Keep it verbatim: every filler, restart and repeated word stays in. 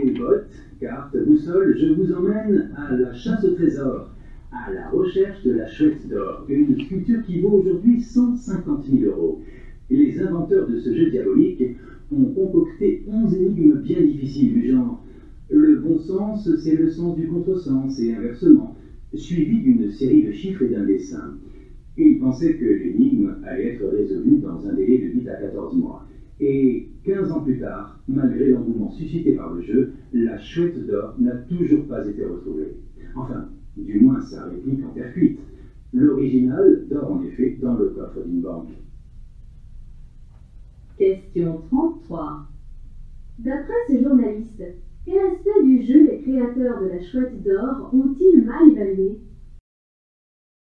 les bottes, cartes, boussole, je vous emmène à la chasse au trésor, à la recherche de la chouette d'or, une sculpture qui vaut aujourd'hui cent cinquante mille euros. Et les inventeurs de ce jeu diabolique ont concocté onze énigmes bien difficiles du genre le bon sens, c'est le sens du contresens et inversement, suivi d'une série de chiffres et d'un dessin. Ils pensaient que l'énigme allait être résolue dans un délai de huit à quatorze mois. Et quinze ans plus tard, malgré l'engouement suscité par le jeu, la chouette d'or n'a toujours pas été retrouvée. Enfin, du moins sa réplique en terre cuite. L'original dort en effet dans le coffre d'une banque. Question trente-trois. D'après ces journalistes, quel aspect du jeu les créateurs de la chouette d'or ont-ils mal évalué?